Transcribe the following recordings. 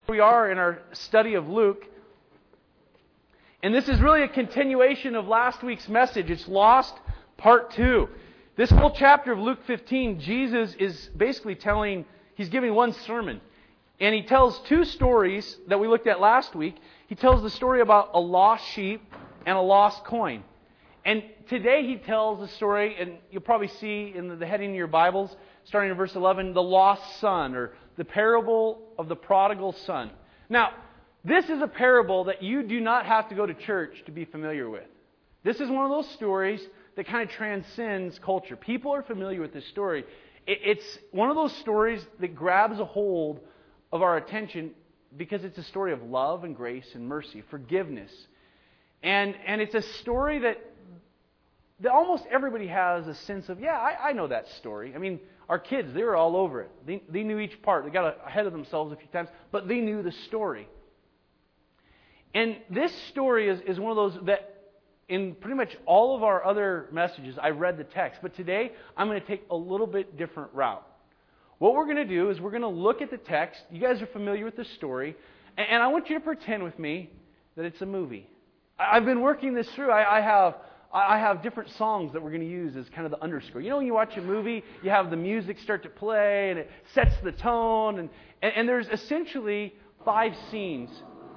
We are in our study of Luke. And this is really a continuation of last week's message. It's Lost, Part 2. This whole chapter of Luke 15, Jesus is basically he's giving one sermon. And he tells two stories that we looked at last week. He tells the story about a lost sheep and a lost coin. And today he tells the story, and you'll probably see in the heading of your Bibles, starting in verse 11, the lost son, or the parable of the prodigal son. Now, this is a parable that you do not have to go to church to be familiar with. This is one of those stories that kind of transcends culture. People are familiar with this story. It's one of those stories that grabs a hold of our attention because it's a story of love and grace and mercy, forgiveness. And it's a story that almost everybody has a sense of, I know that story. I mean, our kids, they were all over it. They knew each part. They got ahead of themselves a few times, but they knew the story. And this story is one of those that in pretty much all of our other messages, I read the text. But today, I'm going to take a little bit different route. What we're going to do is we're going to look at the text. You guys are familiar with the story. And I want you to pretend with me that it's a movie. I've been working this through. I have different songs that we're going to use as kind of the underscore. You know when you watch a movie, you have the music start to play, and it sets the tone. And there's essentially 5 scenes.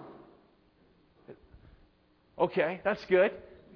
Okay, that's good.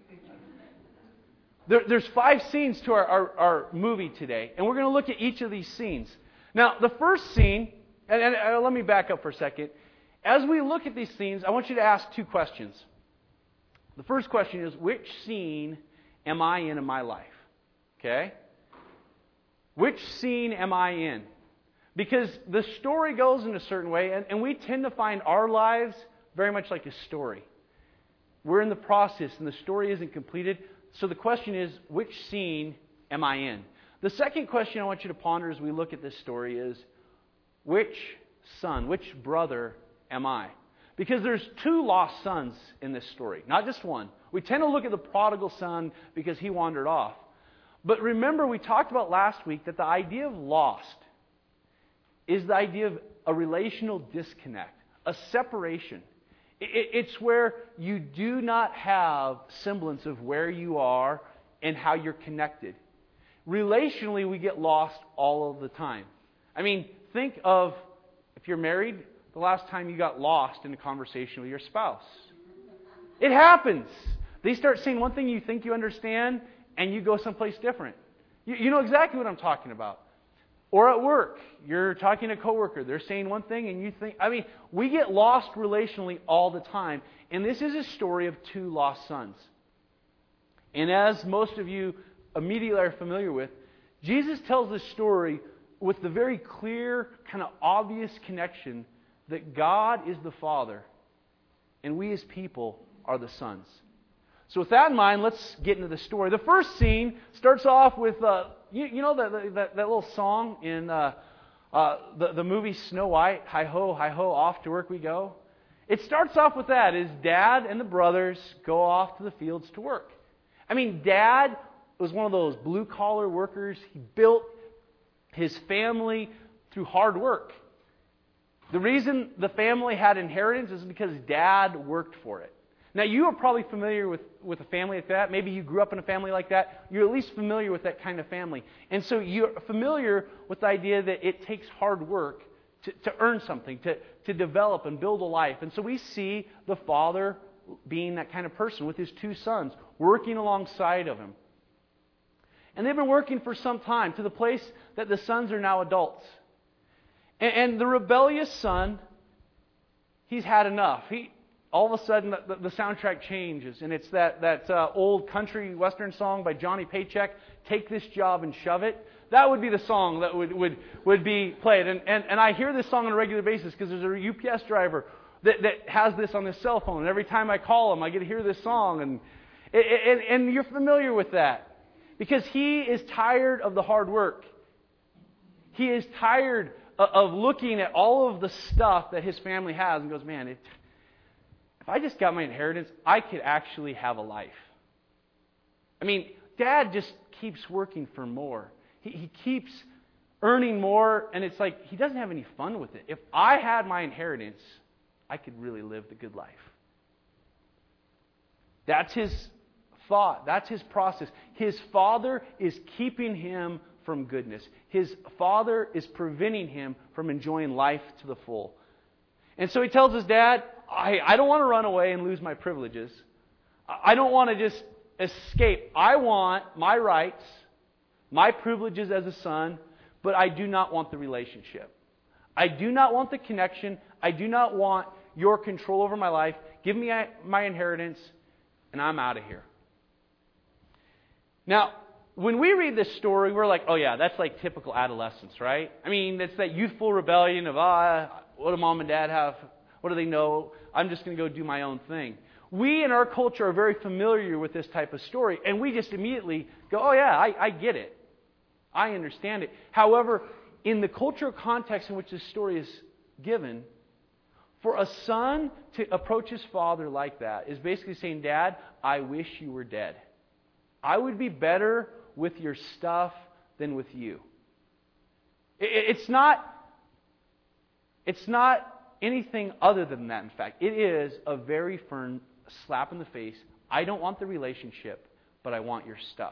There's 5 scenes to our movie today, and we're going to look at each of these scenes. Now, the first scene, and let me back up for a second. As we look at these scenes, I want you to ask 2 questions. The first question is, which scene am I in my life? Okay? Which scene am I in? Because the story goes in a certain way, and we tend to find our lives very much like a story. We're in the process, and the story isn't completed. So the question is, which scene am I in? The second question I want you to ponder as we look at this story is, which son, which brother am I? Because there's 2 lost sons in this story, not just one. We tend to look at the prodigal son because he wandered off. But remember, we talked about last week that the idea of lost is the idea of a relational disconnect, a separation. It's where you do not have semblance of where you are and how you're connected. Relationally, we get lost all of the time. I mean, think of, if you're married, the last time you got lost in a conversation with your spouse. It happens. They start saying one thing you think you understand, and you go someplace different. You know exactly what I'm talking about. Or at work, you're talking to a coworker. They're saying one thing, and you think... I mean, we get lost relationally all the time. And this is a story of 2 lost sons. And as most of you immediately are familiar with, Jesus tells this story with the very clear, kind of obvious connection that God is the Father, and we as people are the sons. So with that in mind, let's get into the story. The first scene starts off with, you know that little song in the movie Snow White, hi-ho, off to work we go? It starts off with that, is Dad and the brothers go off to the fields to work. I mean, Dad was one of those blue-collar workers. He built his family through hard work. The reason the family had inheritance is because Dad worked for it. Now, you are probably familiar with a family like that. Maybe you grew up in a family like that. You're at least familiar with that kind of family. And so you're familiar with the idea that it takes hard work to earn something, to develop and build a life. And so we see the father being that kind of person with his 2 sons, working alongside of him. And they've been working for some time to the place that the sons are now adults. And the rebellious son, he's had enough. All of a sudden, the soundtrack changes, and it's that old country western song by Johnny Paycheck, "Take This Job and Shove It." That would be the song that would be played. And I hear this song on a regular basis because there's a UPS driver that has this on his cell phone. And every time I call him, I get to hear this song. And you're familiar with that. Because he is tired of the hard work. He is tired of looking at all of the stuff that his family has and goes, man, if I just got my inheritance, I could actually have a life. I mean, Dad just keeps working for more. He keeps earning more, and it's like he doesn't have any fun with it. If I had my inheritance, I could really live the good life. That's his thought. That's his process. His father is keeping him from goodness. His father is preventing him from enjoying life to the full. And so he tells his dad, I don't want to run away and lose my privileges. I don't want to just escape. I want my rights, my privileges as a son, but I do not want the relationship. I do not want the connection. I do not want your control over my life. Give me my inheritance, and I'm out of here. Now, when we read this story, we're like, oh yeah, that's like typical adolescence, right? I mean, it's that youthful rebellion of, what do mom and dad have? What do they know? I'm just going to go do my own thing. We in our culture are very familiar with this type of story, and we just immediately go, oh yeah, I get it. I understand it. However, in the cultural context in which this story is given, for a son to approach his father like that is basically saying, Dad, I wish you were dead. I would be better with your stuff than with you. It's not anything other than that, in fact. It is a very firm slap in the face. I don't want the relationship, but I want your stuff.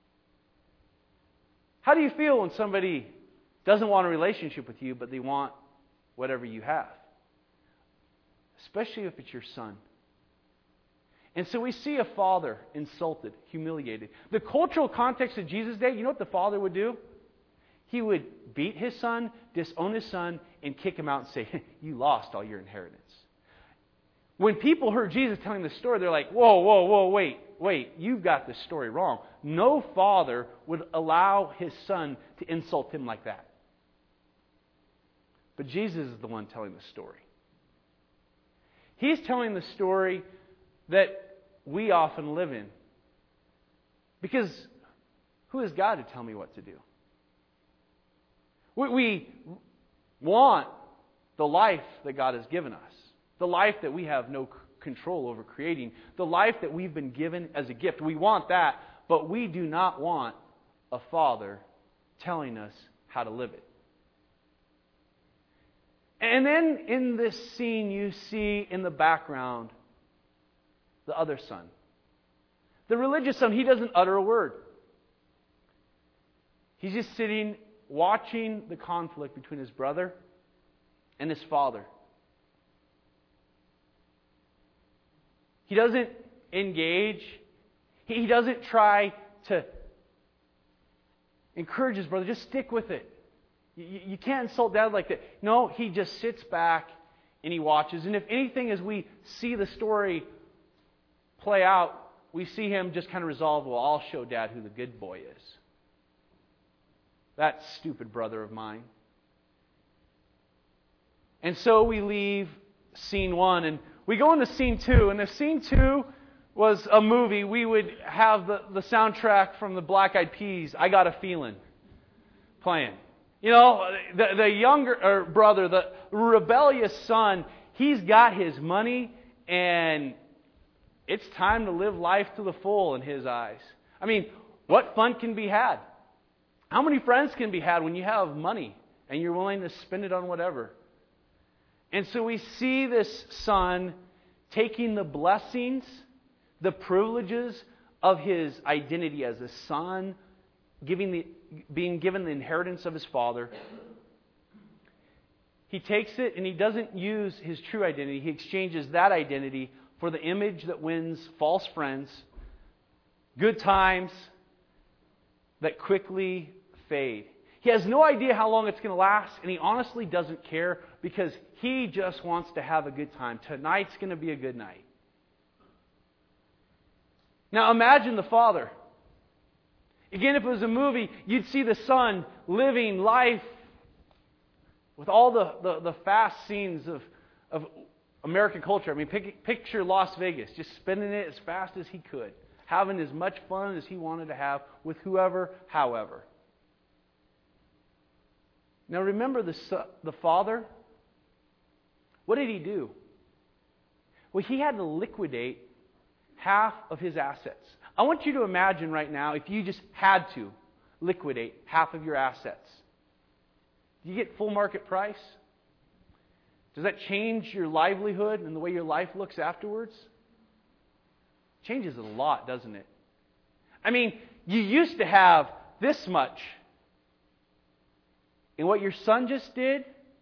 How do you feel when somebody doesn't want a relationship with you, but they want whatever you have? Especially if it's your son. And so we see a father insulted, humiliated. The cultural context of Jesus' day, you know what the father would do? He would beat his son, disown his son, and kick him out and say, you lost all your inheritance. When people heard Jesus telling the story, they're like, whoa, wait, you've got this story wrong. No father would allow his son to insult him like that. But Jesus is the one telling the story. He's telling the story that we often live in. Because who is God to tell me what to do? We want the life that God has given us. The life that we have no control over creating. The life that we've been given as a gift. We want that, but we do not want a father telling us how to live it. And then in this scene, you see in the background the other son. The religious son, he doesn't utter a word. He's just sitting, watching the conflict between his brother and his father. He doesn't engage. He doesn't try to encourage his brother. Just stick with it. You can't insult Dad like that. No, he just sits back and he watches. And if anything, as we see the story play out, we see him just kind of resolve, well, I'll show Dad who the good boy is. That stupid brother of mine. And so we leave scene 1 and we go into scene 2. And if scene 2 was a movie, we would have the soundtrack from the Black Eyed Peas, I Got a Feeling, playing. You know, the younger brother, the rebellious son, he's got his money and it's time to live life to the full in his eyes. I mean, what fun can be had? How many friends can be had when you have money and you're willing to spend it on whatever? And so we see this son taking the blessings, the privileges of his identity as a son, being given the inheritance of his father. He takes it and he doesn't use his true identity. He exchanges that identity for the image that wins false friends, good times that quickly fade. He has no idea how long it's going to last, and he honestly doesn't care because he just wants to have a good time. Tonight's going to be a good night. Now imagine the father. Again, if it was a movie, you'd see the son living life with all the fast scenes of American culture. I mean, picture Las Vegas, just spending it as fast as he could, having as much fun as he wanted to have with whoever, however. Now remember the father. What did he do? Well, he had to liquidate half of his assets. I want you to imagine right now if you just had to liquidate half of your assets. Do you get full market price? Does that change your livelihood and the way your life looks afterwards? It changes it a lot, doesn't it? I mean, you used to have this much. And what your son just did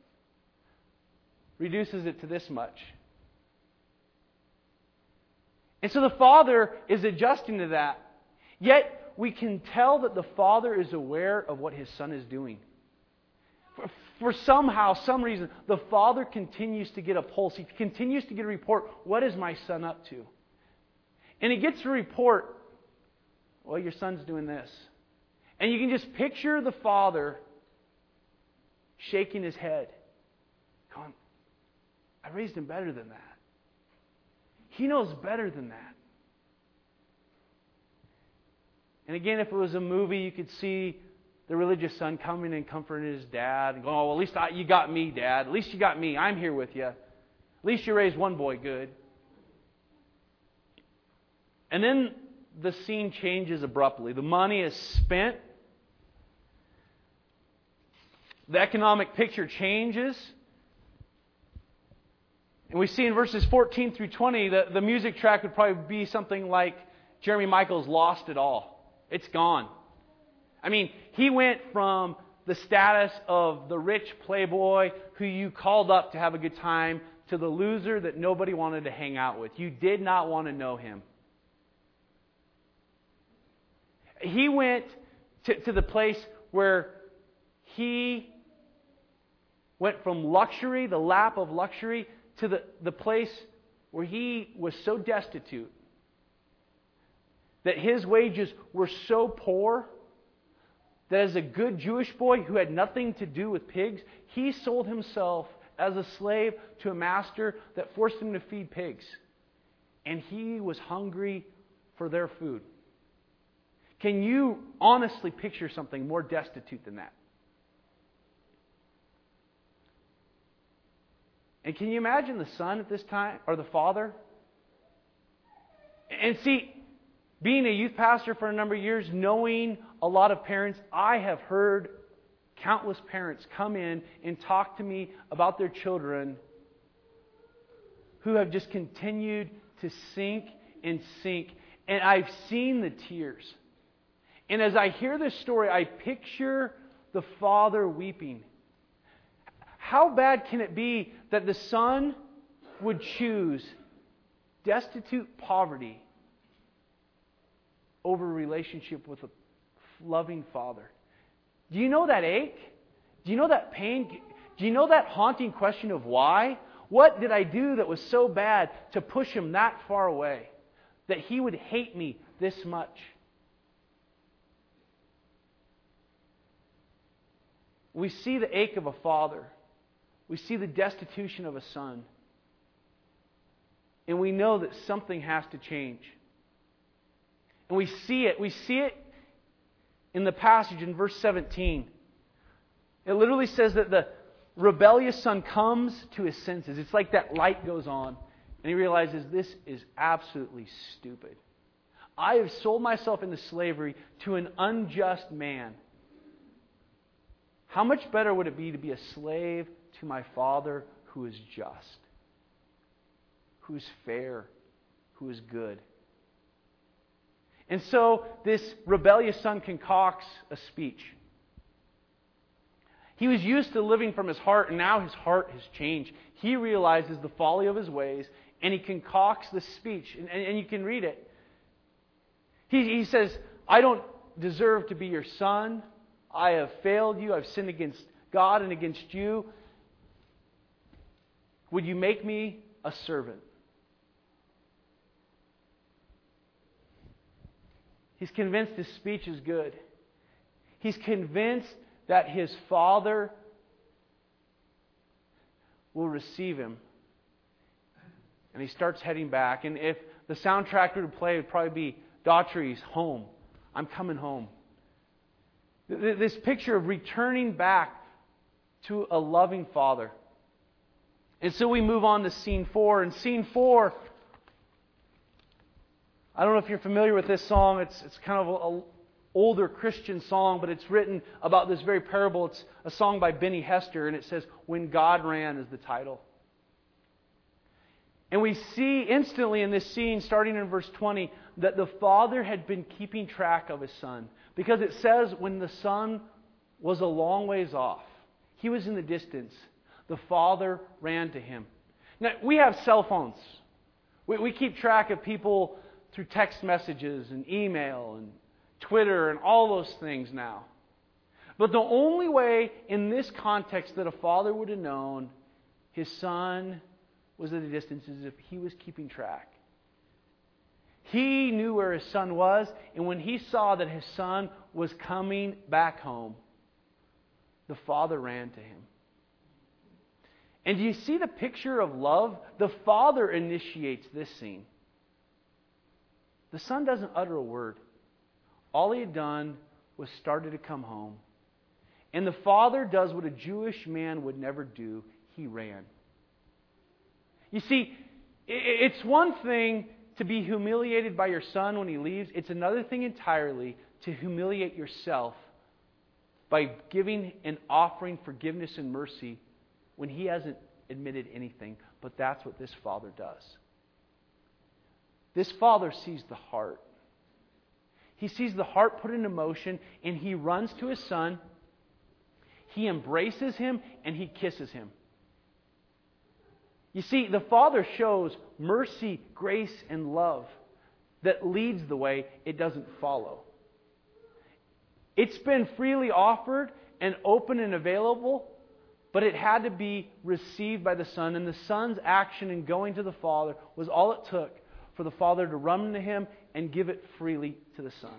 reduces it to this much. And so the father is adjusting to that. Yet we can tell that the father is aware of what his son is doing. For somehow, some reason, the father continues to get a pulse. He continues to get a report. What is my son up to? And he gets a report. Well, your son's doing this. And you can just picture the father shaking his head. Going, I raised him better than that. He knows better than that. And again, if it was a movie, you could see the religious son coming and comforting his dad and going, oh, well, at least you got me, Dad. At least you got me. I'm here with you. At least you raised one boy good. And then the scene changes abruptly. The money is spent. The economic picture changes. And we see in verses 14 through 20, the music track would probably be something like Jeremy Michaels' Lost It All. It's gone. I mean, he went from the status of the rich playboy who you called up to have a good time to the loser that nobody wanted to hang out with. You did not want to know him. He went to the place where he went from luxury, the lap of luxury, to the place where he was so destitute that his wages were so poor that as a good Jewish boy who had nothing to do with pigs, he sold himself as a slave to a master that forced him to feed pigs. And he was hungry for their food. Can you honestly picture something more destitute than that? And can you imagine the son at this time, or the father? And see, being a youth pastor for a number of years, knowing a lot of parents, I have heard countless parents come in and talk to me about their children who have just continued to sink and sink. And I've seen the tears. And as I hear this story, I picture the father weeping. How bad can it be that the son would choose destitute poverty over a relationship with a loving father? Do you know that ache? Do you know that pain? Do you know that haunting question of why? What did I do that was so bad to push him that far away? That he would hate me this much? We see the ache of a father. We see the destitution of a son. And we know that something has to change. And we see it. We see it in the passage in verse 17. It literally says that the rebellious son comes to his senses. It's like that light goes on. And he realizes this is absolutely stupid. I have sold myself into slavery to an unjust man. How much better would it be to be a slave to my Father who is just, who is fair, who is good? And so this rebellious son concocts a speech. He was used to living from his heart, and now his heart has changed. He realizes the folly of his ways, and he concocts this speech. And you can read it. He says, I don't deserve to be your son. I have failed you. I've sinned against God and against you. Would you make me a servant? He's convinced his speech is good. He's convinced that his father will receive him. And he starts heading back. And if the soundtrack would play, it would probably be Daughtry's Home. I'm coming home. This picture of returning back to a loving father. And so we move on to scene 4. And scene 4, I don't know if you're familiar with this song. It's kind of an older Christian song, but it's written about this very parable. It's a song by Benny Hester, and it says, When God Ran is the title. And we see instantly in this scene, starting in verse 20, that the father had been keeping track of his son. Because it says when the son was a long ways off, he was in the distance, the father ran to him. Now, we have cell phones. We keep track of people through text messages and email and Twitter and all those things now. But the only way in this context that a father would have known his son was at a distance is if he was keeping track. He knew where his son was, and when he saw that his son was coming back home, the father ran to him. And do you see the picture of love? The father initiates this scene. The son doesn't utter a word. All he had done was started to come home. And the father does what a Jewish man would never do. He ran. You see, it's one thing to be humiliated by your son when he leaves. It's another thing entirely to humiliate yourself by giving and offering forgiveness and mercy when he hasn't admitted anything. But that's what this father does. This father sees the heart. He sees the heart put into motion, and he runs to his son. He embraces him, and he kisses him. You see, the Father shows mercy, grace, and love that leads the way. It doesn't follow. It's been freely offered and open and available, but it had to be received by the Son. And the Son's action in going to the Father was all it took for the Father to run to Him and give it freely to the Son.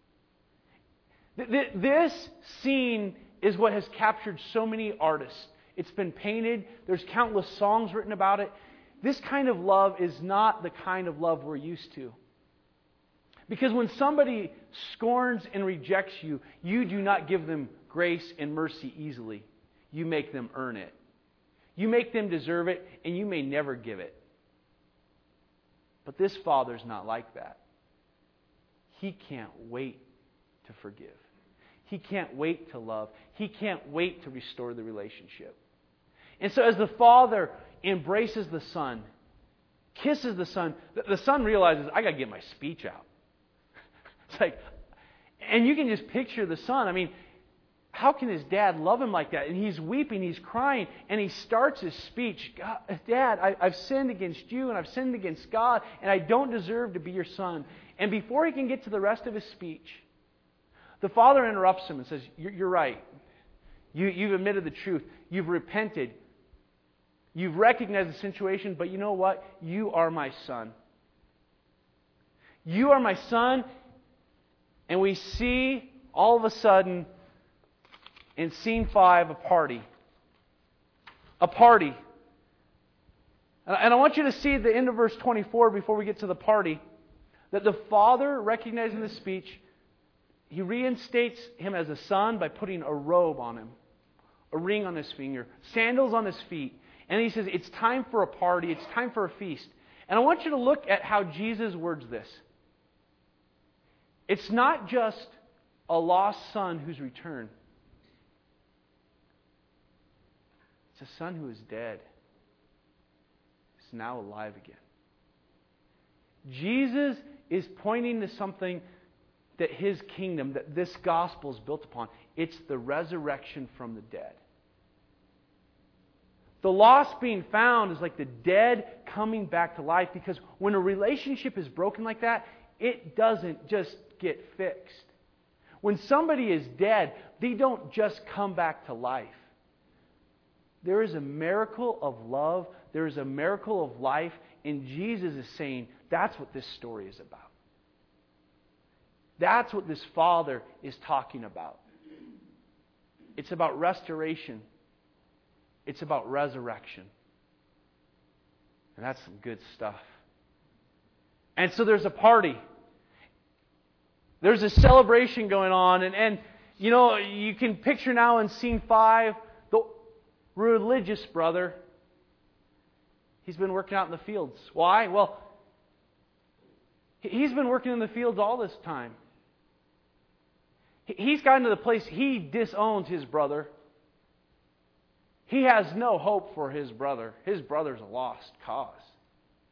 This scene is what has captured so many artists. It's been painted. There's countless songs written about it. This kind of love is not the kind of love we're used to. Because when somebody scorns and rejects you, you do not give them grace and mercy easily. You make them earn it. You make them deserve it, and you may never give it. But this Father's not like that. He can't wait to forgive. He can't wait to love. He can't wait to restore the relationship. And so as the Father embraces the Son, kisses the Son, the Son realizes, I got to get my speech out. It's like, and you can just picture the Son. I mean, how can his dad love him like that? And he's weeping, he's crying, and he starts his speech. Dad, I've sinned against you, and I've sinned against God, and I don't deserve to be your son. And before he can get to the rest of his speech, the Father interrupts him and says, you're right. You've admitted the truth. You've repented. You've recognized the situation, but you know what? You are my son. You are my son. And we see all of a sudden in scene 5 a party. A party. And I want you to see at the end of verse 24 before we get to the party that the Father, recognizing the speech, He reinstates him as a son by putting a robe on him, a ring on his finger, sandals on his feet. And He says, it's time for a party. It's time for a feast. And I want you to look at how Jesus words this. It's not just a lost son who's returned. It's a son who is dead. Is now alive again. Jesus is pointing to something that His kingdom, that this gospel is built upon. It's the resurrection from the dead. The lost being found is like the dead coming back to life, because when a relationship is broken like that, it doesn't just get fixed. When somebody is dead, they don't just come back to life. There is a miracle of love. There is a miracle of life. And Jesus is saying that's what this story is about. That's what this Father is talking about. It's about restoration. It's about resurrection. And that's some good stuff. And so there's a party. There's a celebration going on. And you know, you can picture now in scene 5, the religious brother. He's been working out in the fields. Why? Well, he's been working in the fields all this time. He's gotten to the place he disowns his brother. He has no hope for his brother. His brother's a lost cause.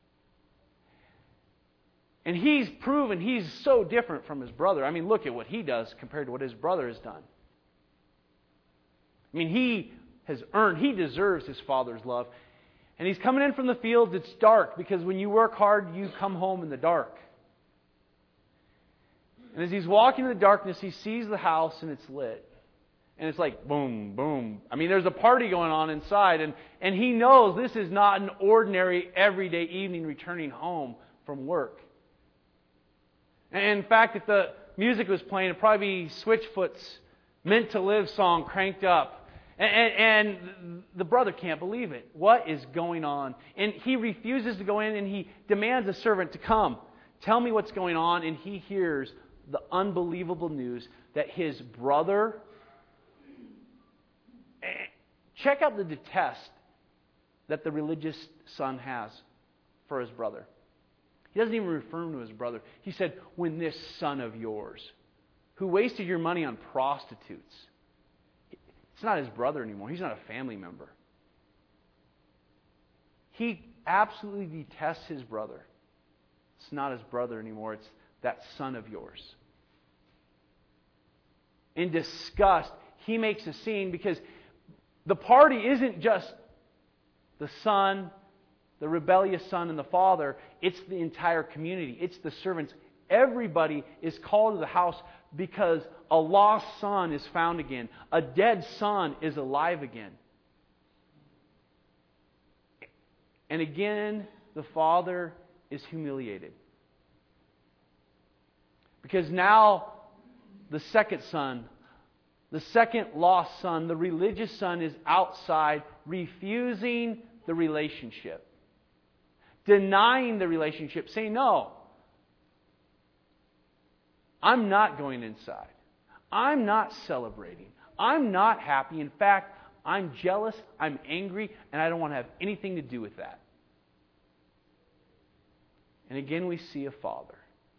And he's proven he's so different from his brother. I mean, look at what he does compared to what his brother has done. I mean, he deserves his father's love. And he's coming in from the fields. It's dark because when you work hard, you come home in the dark. And as he's walking in the darkness, he sees the house and it's lit. And it's like boom, boom. I mean, there's a party going on inside. And he knows this is not an ordinary, everyday evening returning home from work. And in fact, if the music was playing, it'd probably be Switchfoot's Meant to Live song cranked up. And the brother can't believe it. What is going on? And he refuses to go in and he demands a servant to come. Tell me what's going on. And he hears the unbelievable news that his brother... Check out the detest that the religious son has for his brother. He doesn't even refer him to his brother. He said, when this son of yours, who wasted your money on prostitutes, it's not his brother anymore. He's not a family member. He absolutely detests his brother. It's not his brother anymore. It's that son of yours. In disgust, he makes a scene because the party isn't just the son, the rebellious son and the father. It's the entire community. It's the servants. Everybody is called to the house because a lost son is found again. A dead son is alive again. And again, the father is humiliated. Because now the second son, the second lost son, the religious son, is outside refusing the relationship. Denying the relationship, saying, no, I'm not going inside. I'm not celebrating. I'm not happy. In fact, I'm jealous, I'm angry, and I don't want to have anything to do with that. And again, we see a father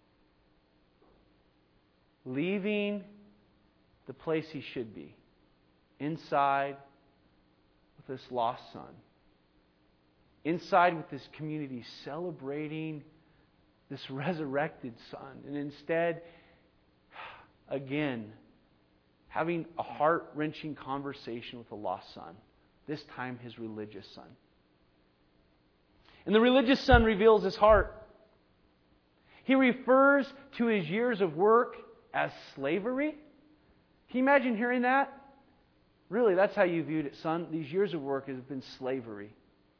leaving the place he should be, inside with this lost son. Inside with this community celebrating this resurrected son. And instead, again, having a heart-wrenching conversation with a lost son. This time his religious son. And the religious son reveals his heart. He refers to his years of work as slavery. Can you imagine hearing that? Really, that's how you viewed it, son. These years of work have been slavery.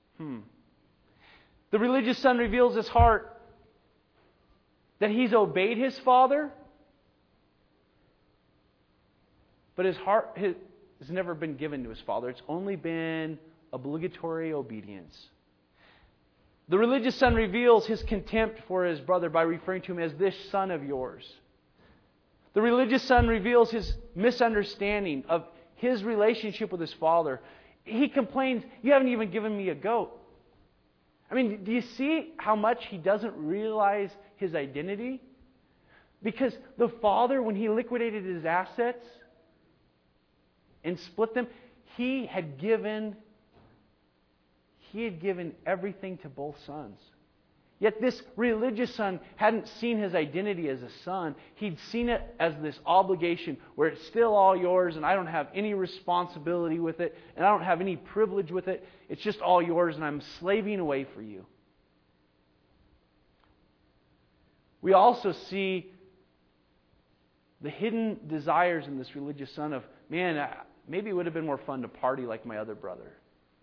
The religious son reveals his heart that he's obeyed his father, but his heart has never been given to his father. It's only been obligatory obedience. The religious son reveals his contempt for his brother by referring to him as this son of yours. The religious son reveals his misunderstanding of his relationship with his father. He complains, you haven't even given me a goat. I mean, do you see how much he doesn't realize his identity? Because the father, when he liquidated his assets and split them, he had given everything to both sons. Yet this religious son hadn't seen his identity as a son. He'd seen it as this obligation where it's still all yours and I don't have any responsibility with it and I don't have any privilege with it. It's just all yours and I'm slaving away for you. We also see the hidden desires in this religious son of, man, maybe it would have been more fun to party like my other brother.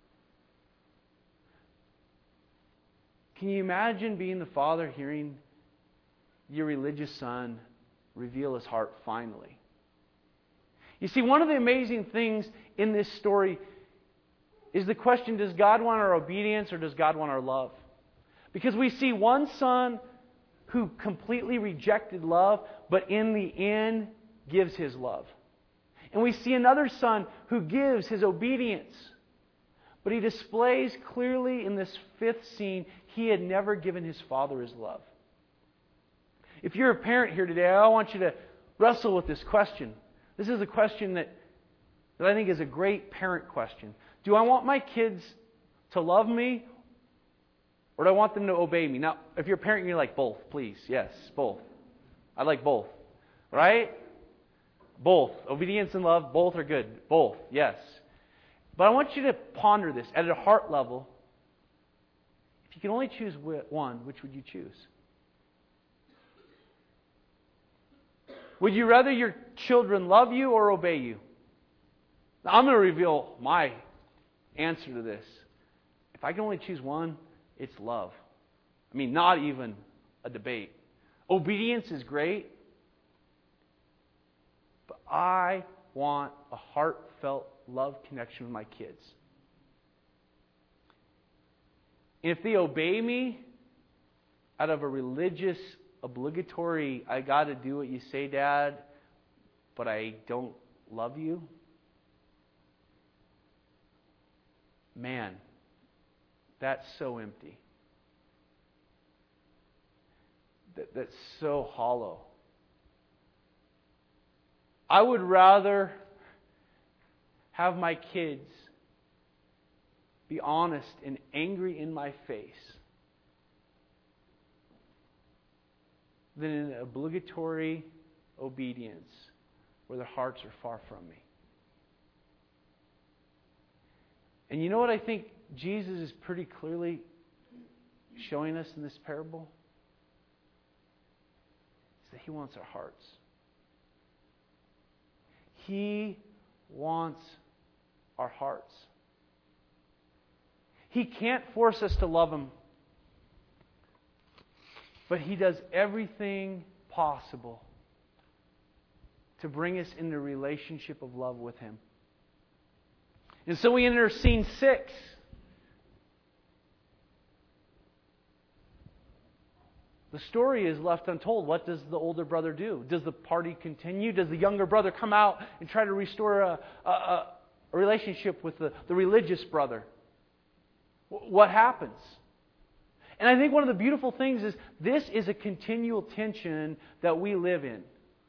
Can you imagine being the father hearing your religious son reveal his heart finally? You see, one of the amazing things in this story is the question, does God want our obedience or does God want our love? Because we see one son who completely rejected love, but in the end gives his love. And we see another son who gives his obedience. But he displays clearly in this fifth scene, he had never given his father his love. If you're a parent here today, I want you to wrestle with this question. This is a question that I think is a great parent question. Do I want my kids to love me? Or do I want them to obey me? Now, if you're a parent, you're like, both, please. Yes, both. I like both. Right? Both. Obedience and love, both are good. Both, yes. But I want you to ponder this at a heart level. If you can only choose one, which would you choose? Would you rather your children love you or obey you? Now, I'm going to reveal my answer to this. If I can only choose one, it's love. I mean, not even a debate. Obedience is great, but I want a heartfelt love connection with my kids. And if they obey me out of a religious, obligatory, I got to do what you say, Dad, but I don't love you, man, that's so empty. That's so hollow. I would rather have my kids be honest and angry in my face than in obligatory obedience where their hearts are far from me. And you know what I think Jesus is pretty clearly showing us in this parable? Is that He wants our hearts. He wants our hearts. He can't force us to love Him, but He does everything possible to bring us into a relationship of love with Him. And so we enter scene 6. The story is left untold. What does the older brother do? Does the party continue? Does the younger brother come out and try to restore a relationship with the religious brother? What happens? And I think one of the beautiful things is this is a continual tension that we live in.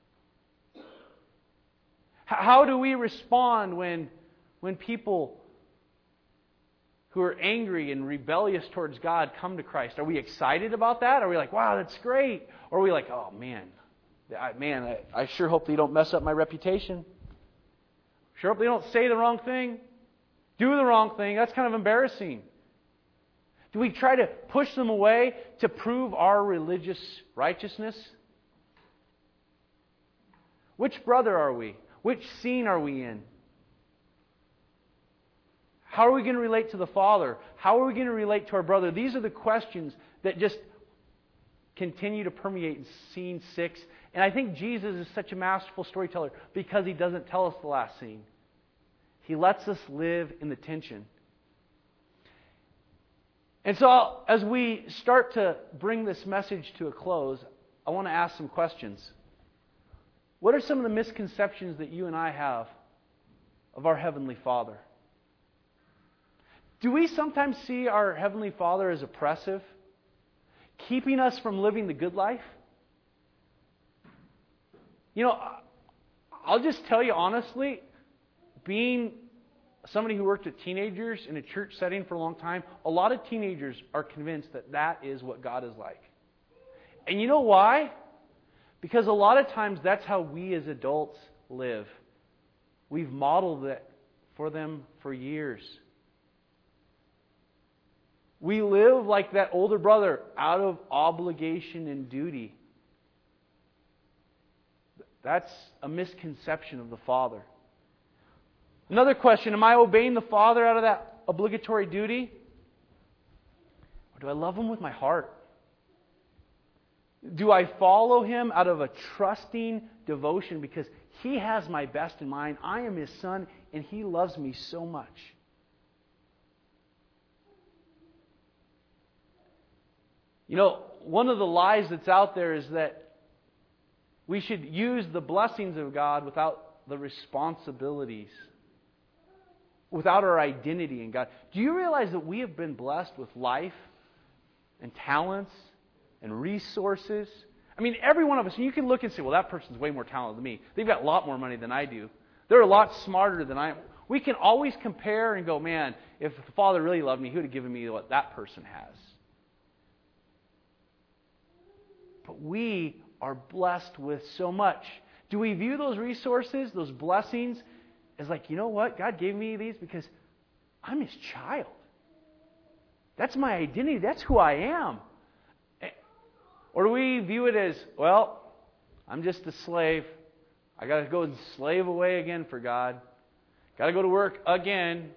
How do we respond when people who are angry and rebellious towards God come to Christ? Are we excited about that? Are we like, wow, that's great? Or are we like, oh man, I sure hope they don't mess up my reputation. Sure hope they don't say the wrong thing, do the wrong thing. That's kind of embarrassing. Do we try to push them away to prove our religious righteousness? Which brother are we? Which scene are we in? How are we going to relate to the Father? How are we going to relate to our brother? These are the questions that just continue to permeate in scene 6. And I think Jesus is such a masterful storyteller because He doesn't tell us the last scene. He lets us live in the tension. And so as we start to bring this message to a close, I want to ask some questions. What are some of the misconceptions that you and I have of our Heavenly Father? Do we sometimes see our Heavenly Father as oppressive, keeping us from living the good life? You know, I'll just tell you honestly, being somebody who worked with teenagers in a church setting for a long time, a lot of teenagers are convinced that that is what God is like. And you know why? Because a lot of times that's how we as adults live. We've modeled it for them for years. We live like that older brother, out of obligation and duty. That's a misconception of the Father. Another question, am I obeying the Father out of that obligatory duty? Or do I love Him with my heart? Do I follow Him out of a trusting devotion because He has my best in mind? I am His son and He loves me so much. You know, one of the lies that's out there is that we should use the blessings of God without the responsibilities, without our identity in God. Do you realize that we have been blessed with life and talents and resources? I mean, every one of us, you can look and say, well, that person's way more talented than me. They've got a lot more money than I do. They're a lot smarter than I am. We can always compare and go, man, if the Father really loved me, He would have given me what that person has. that we are blessed with so much. Do we view those resources, those blessings, as like, you know what? God gave me these because I'm His child. That's my identity. That's who I am. Or do we view it as, well, I'm just a slave. I got to go and slave away again for God. Got to go to work again.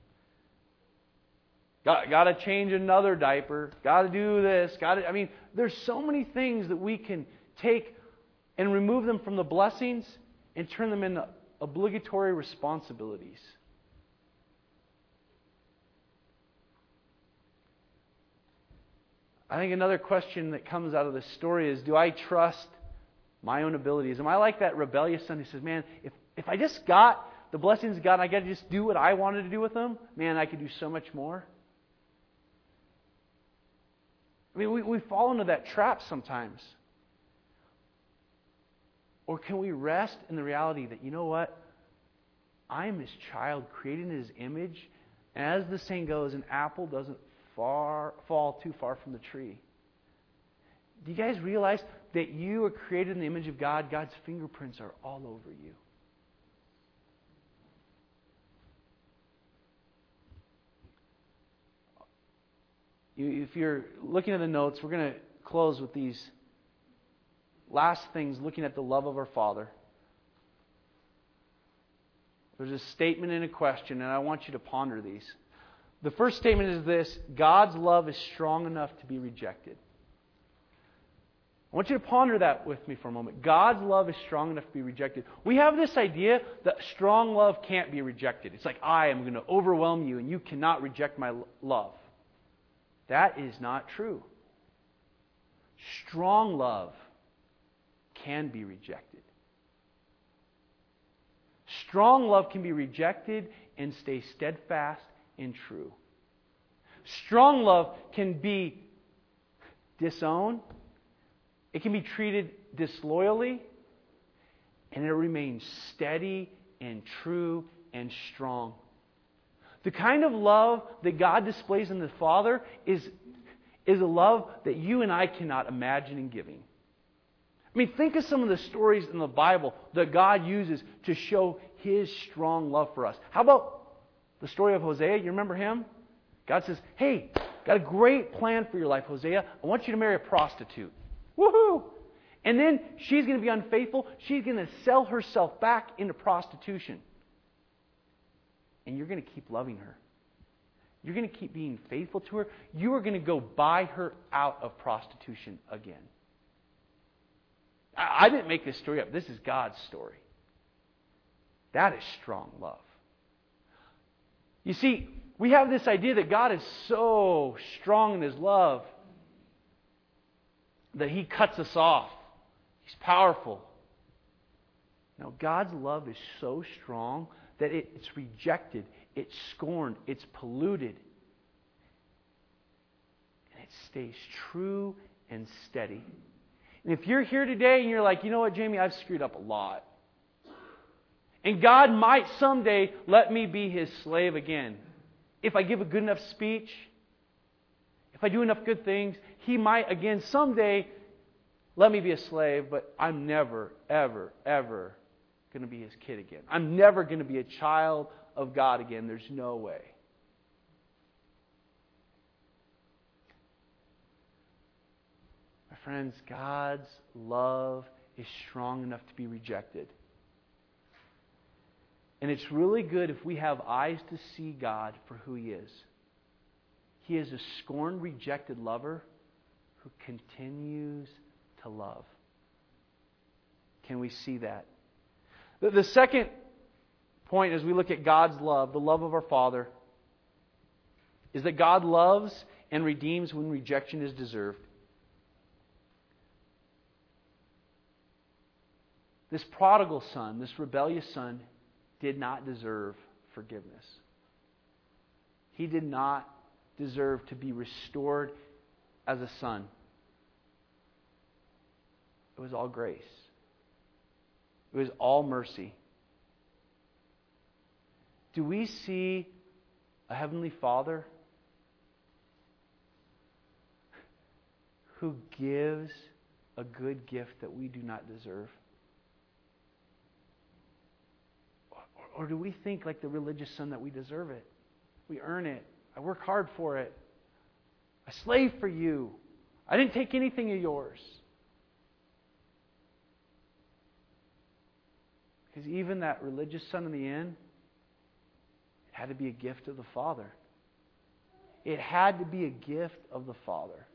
Got to change another diaper. Got to do this. There's so many things that we can take and remove them from the blessings and turn them into obligatory responsibilities. I think another question that comes out of this story is, do I trust my own abilities? Am I like that rebellious son who says, man, if I just got the blessings of God and I got to just do what I wanted to do with them, man, I could do so much more? We fall into that trap sometimes. Or can we rest in the reality that, you know what? I am His child, created in His image. And as the saying goes, an apple doesn't fall too far from the tree. Do you guys realize that you are created in the image of God? God's fingerprints are all over you. If you're looking at the notes, we're going to close with these last things, looking at the love of our Father. There's a statement and a question, and I want you to ponder these. The first statement is this: God's love is strong enough to be rejected. I want you to ponder that with me for a moment. God's love is strong enough to be rejected. We have this idea that strong love can't be rejected. It's like, I am going to overwhelm you and you cannot reject my love. That is not true. Strong love can be rejected. Strong love can be rejected and stay steadfast and true. Strong love can be disowned. It can be treated disloyally. And it remains steady and true and strong. The kind of love that God displays in the Father is a love that you and I cannot imagine in giving. Think of some of the stories in the Bible that God uses to show His strong love for us. How about the story of Hosea? You remember him? God says, hey, got a great plan for your life, Hosea. I want you to marry a prostitute. Woohoo! And then she's going to be unfaithful. She's going to sell herself back into prostitution. And you're going to keep loving her. You're going to keep being faithful to her. You are going to go buy her out of prostitution again. I didn't make this story up. This is God's story. That is strong love. You see, we have this idea that God is so strong in His love that He cuts us off. He's powerful. Now, God's love is so strong that it's rejected, it's scorned, it's polluted. And it stays true and steady. And if you're here today and you're like, you know what, Jamie, I've screwed up a lot. And God might someday let me be His slave again. If I give a good enough speech, if I do enough good things, He might again someday let me be a slave, but I'm never, ever, ever going to be His kid again. I'm never going to be a child of God again. There's no way. My friends, God's love is strong enough to be rejected. And it's really good if we have eyes to see God for who He is. He is a scorned, rejected lover who continues to love. Can we see that? The second point as we look at God's love, the love of our Father, is that God loves and redeems when rejection is deserved. This prodigal son, this rebellious son, did not deserve forgiveness. He did not deserve to be restored as a son. It was all grace. It was all mercy. Do we see a Heavenly Father who gives a good gift that we do not deserve? Or do we think like the religious son that we deserve it? We earn it. I work hard for it. I slave for you. I didn't take anything of yours. Because even that religious son in the end, it had to be a gift of the Father. It had to be a gift of the Father.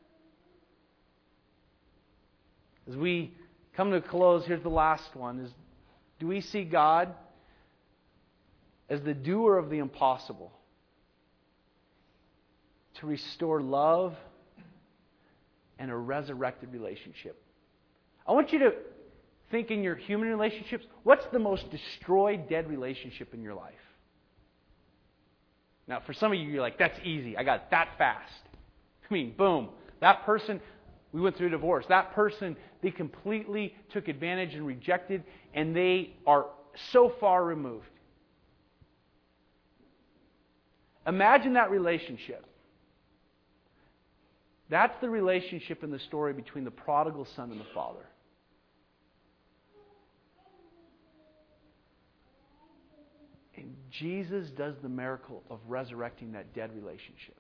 As we come to a close, here's the last one. Do we see God as the doer of the impossible to restore love and a resurrected relationship? I want you to think in your human relationships, what's the most destroyed, dead relationship in your life? Now, for some of you, you're like, that's easy. I got it that fast. I mean, boom. That person, we went through a divorce. That person, they completely took advantage and rejected, and they are so far removed. Imagine that relationship. That's the relationship in the story between the prodigal son and the father. And Jesus does the miracle of resurrecting that dead relationship.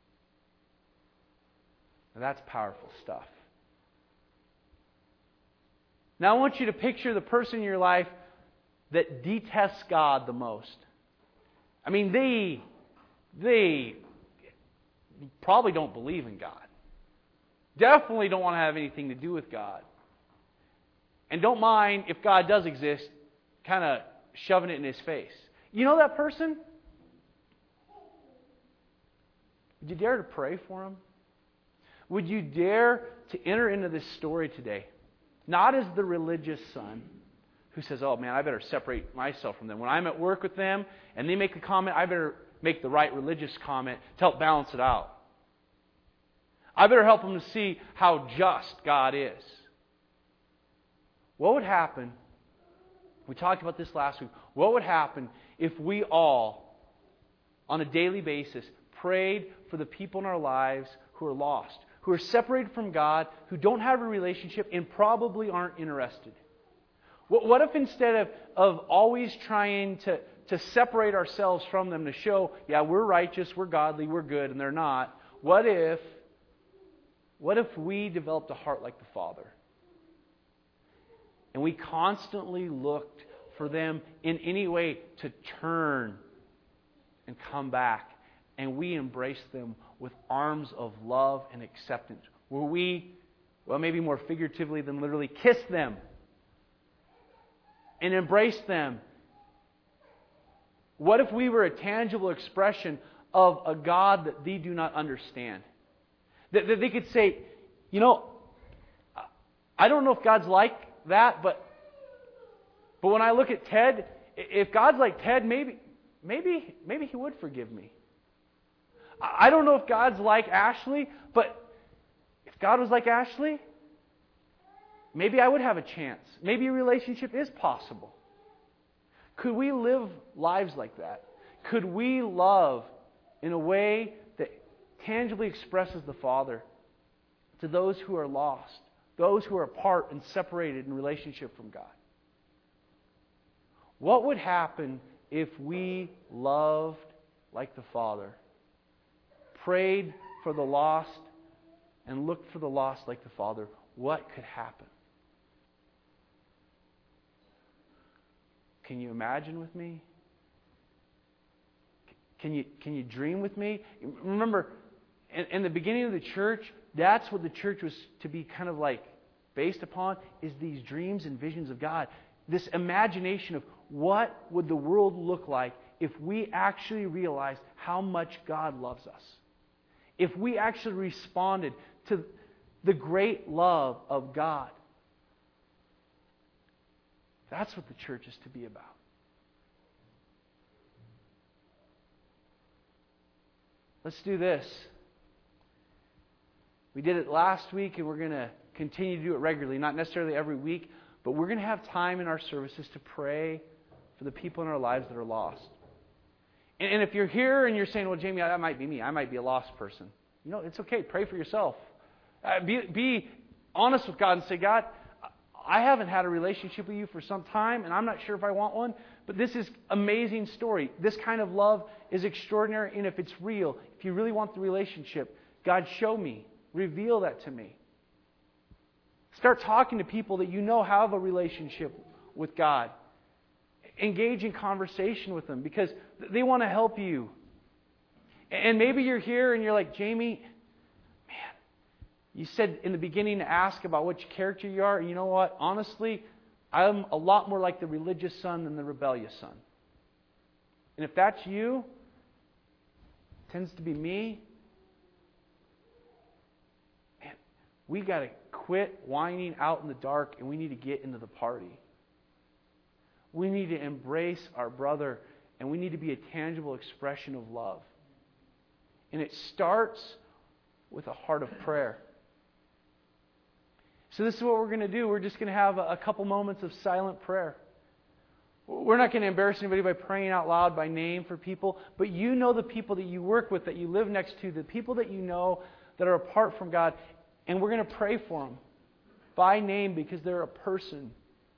Now that's powerful stuff. Now I want you to picture the person in your life that detests God the most. I mean, they probably don't believe in God. Definitely don't want to have anything to do with God. And don't mind if God does exist, kind of shoving it in his face. You know that person? Would you dare to pray for him? Would you dare to enter into this story today? Not as the religious son who says, oh man, I better separate myself from them. When I'm at work with them and they make a comment, I better make the right religious comment to help balance it out. I better help them to see how just God is. What would happen, we talked about this last week, what would happen if we all, on a daily basis, prayed for the people in our lives who are lost, who are separated from God, who don't have a relationship and probably aren't interested? What if instead of always trying to separate ourselves from them to show, yeah, we're righteous, we're godly, we're good, and they're not, what if we developed a heart like the Father? And we constantly looked for them in any way to turn and come back. And we embraced them with arms of love and acceptance. Where we, well, maybe more figuratively than literally, kiss them and embrace them. What if we were a tangible expression of a God that they do not understand? That they could say, you know, I don't know if God's like that, but when I look at Ted, if God's like Ted, maybe He would forgive me. I don't know if God's like Ashley, but if God was like Ashley, maybe I would have a chance. Maybe a relationship is possible. Could we live lives like that? Could we love in a way that tangibly expresses the Father to those who are lost, those who are apart and separated in relationship from God? What would happen if we loved like the Father, prayed for the lost, and looked for the lost like the Father? What could happen? Can you imagine with me? Can you dream with me? Remember, in the beginning of the church, that's what the church was to be kind of like based upon, is these dreams and visions of God. This imagination of what would the world look like if we actually realized how much God loves us. If we actually responded to the great love of God. That's what the church is to be about. Let's do this. We did it last week, and we're going to continue to do it regularly. Not necessarily every week, but we're going to have time in our services to pray for the people in our lives that are lost. And if you're here and you're saying, well, Jamie, that might be me. I might be a lost person. You know, it's okay. Pray for yourself. Be honest with God and say, God, I haven't had a relationship with you for some time, and I'm not sure if I want one, but this is an amazing story. This kind of love is extraordinary, and if it's real, if you really want the relationship, God, show me. Reveal that to me. Start talking to people that you know have a relationship with God. Engage in conversation with them because they want to help you. And maybe you're here and you're like, Jamie, man, you said in the beginning to ask about which character you are. And you know what? Honestly, I'm a lot more like the religious son than the rebellious son. And if that's you, tends to be me, man, we got to quit whining out in the dark and we need to get into the party. We need to embrace our brother and we need to be a tangible expression of love. And it starts with a heart of prayer. So this is what we're going to do. We're just going to have a couple moments of silent prayer. We're not going to embarrass anybody by praying out loud by name for people, but you know the people that you work with, that you live next to, the people that you know that are apart from God, and we're going to pray for them by name because they're a person.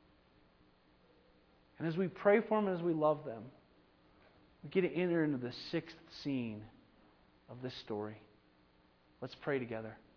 And as we pray for them and as we love them, we get to enter into the sixth scene of this story. Let's pray together.